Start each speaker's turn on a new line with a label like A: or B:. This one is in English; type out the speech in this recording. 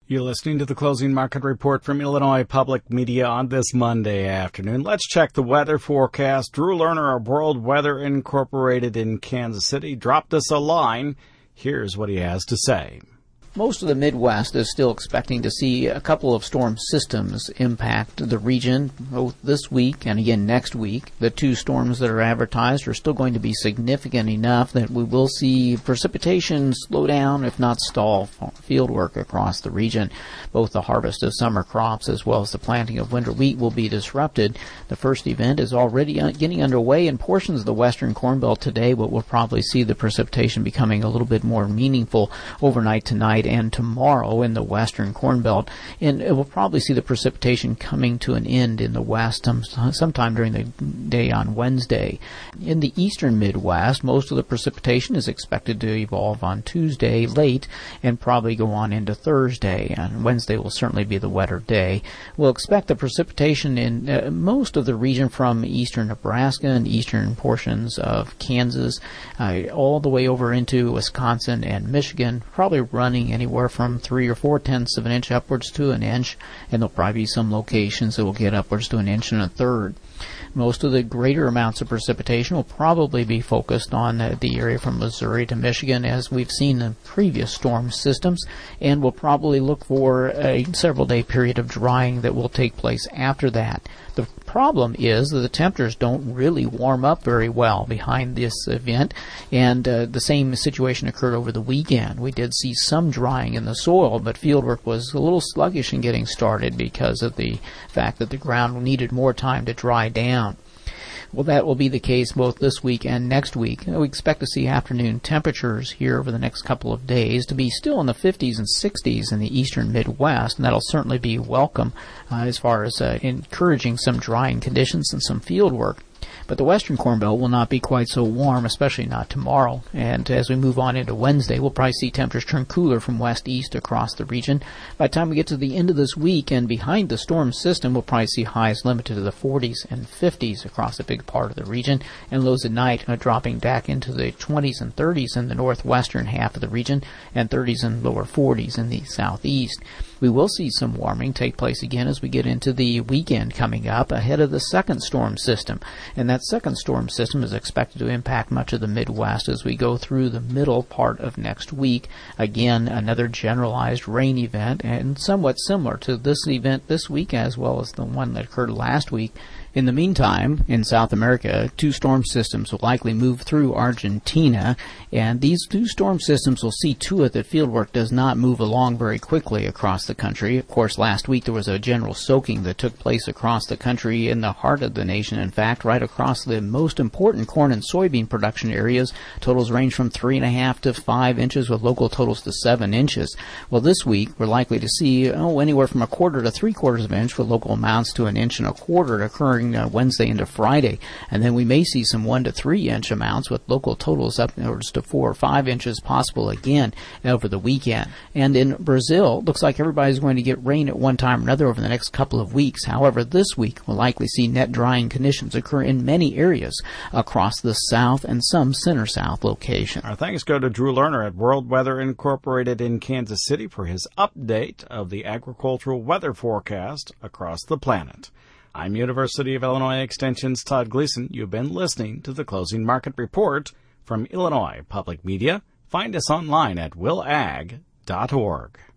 A: You're listening to the Closing Market Report from Illinois Public Media on this Monday afternoon. Let's check the weather forecast. Drew Lerner of World Weather Incorporated in Kansas City dropped us a line. Here's what he has to say.
B: Most of the Midwest is still expecting to see a couple of storm systems impact the region both this week and again next week. The two storms that are advertised are still going to be significant enough that we will see precipitation slow down, if not stall, field work across the region. Both the harvest of summer crops as well as the planting of winter wheat will be disrupted. The first event is already getting underway in portions of the western Corn Belt today, but we'll probably see the precipitation becoming a little bit more meaningful overnight tonight and tomorrow in the western Corn Belt, and it will probably see the precipitation coming to an end in the west sometime during the day on Wednesday. In the eastern Midwest, most of the precipitation is expected to evolve on Tuesday late and probably go on into Thursday, and Wednesday will certainly be the wetter day. We'll expect the precipitation in most of the region from eastern Nebraska and eastern portions of Kansas all the way over into Wisconsin and Michigan, probably running anywhere from 3 or 4/10 of an inch upwards to an inch, and there'll probably be some locations that will get upwards to an inch and a third. Most of the greater amounts of precipitation will probably be focused on the area from Missouri to Michigan, as we've seen in previous storm systems, and we'll probably look for a several-day period of drying that will take place after that. The problem is that the temperatures don't really warm up very well behind this event, and the same situation occurred over the weekend. We did see some drying in the soil, but fieldwork was a little sluggish in getting started because of the fact that the ground needed more time to dry down. Well, that will be the case both this week and next week. We expect to see afternoon temperatures here over the next couple of days to be still in the 50s and 60s in the eastern Midwest, and that'll certainly be welcome as far as encouraging some drying conditions and some field work. But the western Corn Belt will not be quite so warm, especially not tomorrow. And as we move on into Wednesday, we'll probably see temperatures turn cooler from west-east across the region. By the time we get to the end of this week and behind the storm system, we'll probably see highs limited to the 40s and 50s across a big part of the region, and lows at night dropping back into the 20s and 30s in the northwestern half of the region, and 30s and lower 40s in the southeast. We will see some warming take place again as we get into the weekend coming up ahead of the second storm system. And that second storm system is expected to impact much of the Midwest as we go through the middle part of next week. Again, another generalized rain event, and somewhat similar to this event this week as well as the one that occurred last week. In the meantime, in South America, two storm systems will likely move through Argentina, and these two storm systems will see to it that fieldwork does not move along very quickly across the country. Of course, last week there was a general soaking that took place across the country in the heart of the nation. In fact, right across the most important corn and soybean production areas, totals range from 3.5 to 5 inches with local totals to 7 inches. Well, this week we're likely to see anywhere from 1/4 to 3/4 of an inch with local amounts to 1.25 inches occurring Wednesday into Friday, and then we may see some 1 to 3 inch amounts with local totals upwards to 4 or 5 inches possible again over the weekend. And in Brazil, looks like everybody's going to get rain at one time or another over the next couple of weeks. However, this week we'll likely see net drying conditions occur in many areas across the south and some center-south locations.
A: Our thanks go to Drew Lerner at World Weather Incorporated in Kansas City for his update of the agricultural weather forecast across the planet. I'm University of Illinois Extension's Todd Gleason. You've been listening to the Closing Market Report from Illinois Public Media. Find us online at willag.org.